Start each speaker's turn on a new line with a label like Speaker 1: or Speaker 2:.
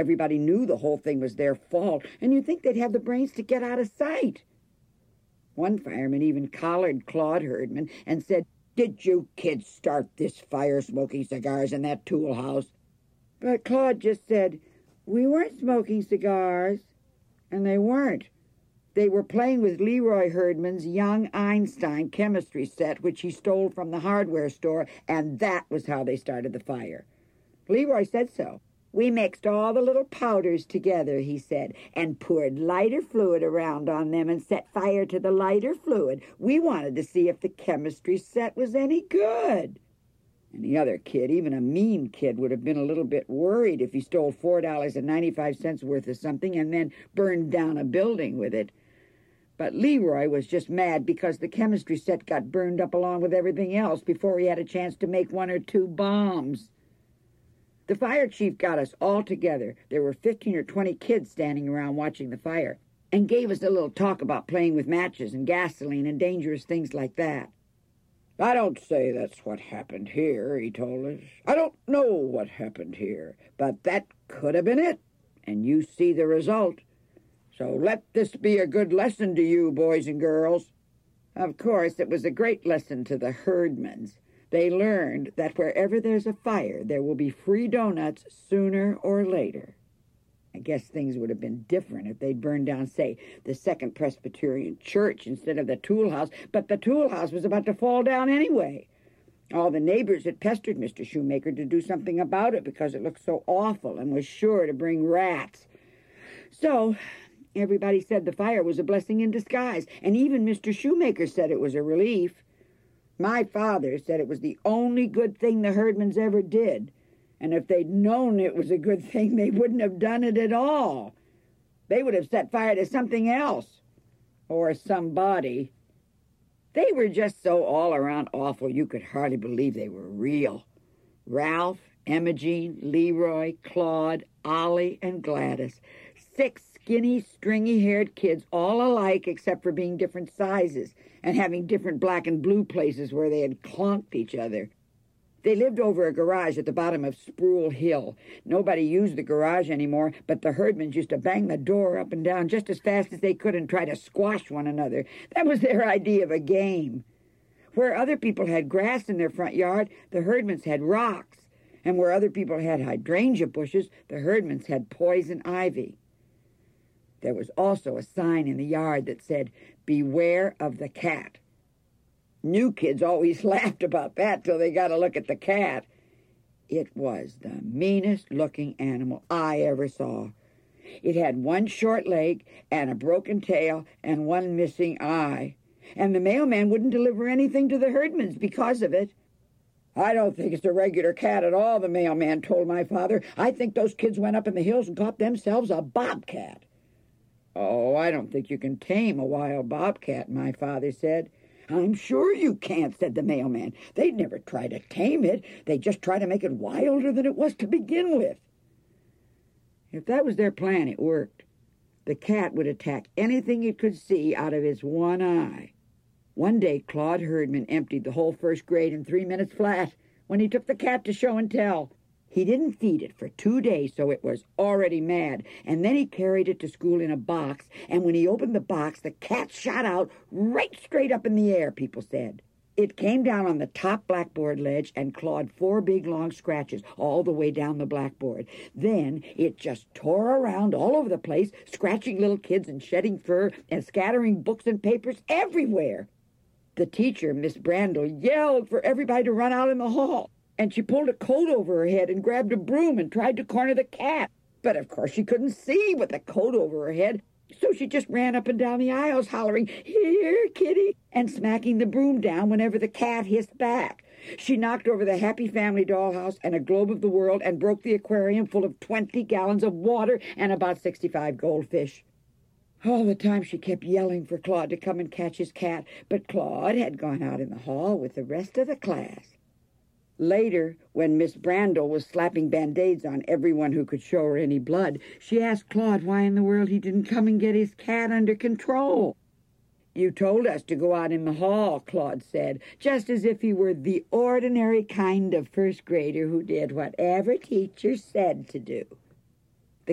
Speaker 1: Everybody knew the whole thing was their fault, and you'd think they'd have the brains to get out of sight. One fireman even collared Claude Herdman and said, "Did you kids start this fire smoking cigars in that tool house?" But Claude just said, "We weren't smoking cigars." And they weren't. They were playing with Leroy Herdman's young Einstein chemistry set, which he stole from the hardware store, and that was how they started the fire. Leroy said so. "We mixed all the little powders together," he said, "and poured lighter fluid around on them and set fire to the lighter fluid. We wanted to see if the chemistry set was any good." Any other kid, even a mean kid, would have been a little bit worried if he stole $4.95 worth of something and then burned down a building with it. But Leroy was just mad because the chemistry set got burned up along with everything else before he had a chance to make 1 or 2 bombs. The fire chief got us all together. There were 15 or 20 kids standing around watching the fire, and gave us a little talk about playing with matches and gasoline and dangerous things like that. "I don't say that's what happened here," he told us. "I don't know what happened here, but that could have been it, and you see the result. So let this be a good lesson to you, boys and girls." Of course, it was a great lesson to the Herdmans. They learned that wherever there's a fire, there will be free donuts sooner or later. I guess things would have been different if they'd burned down, say, the Second Presbyterian Church instead of the tool house, but the tool house was about to fall down anyway. All the neighbors had pestered Mr. Shoemaker to do something about it because it looked so awful and was sure to bring rats. So everybody said the fire was a blessing in disguise, and even Mr. Shoemaker said it was a relief. My father said it was the only good thing the Herdmans ever did, and if they'd known it was a good thing, they wouldn't have done it at all. They would have set fire to something else, or somebody. They were just so all-around awful you could hardly believe they were real. Ralph, Imogene, Leroy, Claude, Ollie, and Gladys. 6 skinny, stringy-haired kids, all alike except for being different sizes and having different black and blue places where they had clonked each other. They lived over a garage at the bottom of Sproul Hill. Nobody used the garage anymore, but the Herdmans used to bang the door up and down just as fast as they could and try to squash one another. That was their idea of a game. Where other people had grass in their front yard, the Herdmans had rocks. And where other people had hydrangea bushes, the Herdmans had poison ivy. There was also a sign in the yard that said, "Beware of the cat." New kids always laughed about that till they got a look at the cat. It was the meanest-looking animal I ever saw. It had 1 short leg and a broken tail and 1 missing eye. And the mailman wouldn't deliver anything to the Herdmans because of it. "I don't think it's a regular cat at all," the mailman told my father. "I think those kids went up in the hills and caught themselves a bobcat." "Oh, I don't think you can tame a wild bobcat," my father said. "I'm sure you can't," said the mailman. "They'd never try to tame it. They'd just try to make it wilder than it was to begin with." If that was their plan, it worked. The cat would attack anything it could see out of its one eye. One day, Claude Herdman emptied the whole first grade in 3 minutes flat when he took the cat to show and tell. He didn't feed it for 2 days, so it was already mad, and then he carried it to school in a box, and when he opened the box, the cat shot out right straight up in the air, people said. It came down on the top blackboard ledge and clawed 4 big long scratches all the way down the blackboard. Then it just tore around all over the place, scratching little kids and shedding fur and scattering books and papers everywhere. The teacher, Miss Brandel, yelled for everybody to run out in the hall, and she pulled a coat over her head and grabbed a broom and tried to corner the cat. But of course she couldn't see with the coat over her head, so she just ran up and down the aisles hollering, "Here, kitty," and smacking the broom down whenever the cat hissed back. She knocked over the Happy Family dollhouse and a globe of the world and broke the aquarium full of 20 gallons of water and about 65 goldfish. All the time she kept yelling for Claude to come and catch his cat, but Claude had gone out in the hall with the rest of the class. Later, when Miss Brandel was slapping Band-Aids on everyone who could show her any blood, she asked Claude why in the world he didn't come and get his cat under control. "You told us to go out in the hall," Claude said, just as if he were the ordinary kind of first grader who did whatever teacher said to do.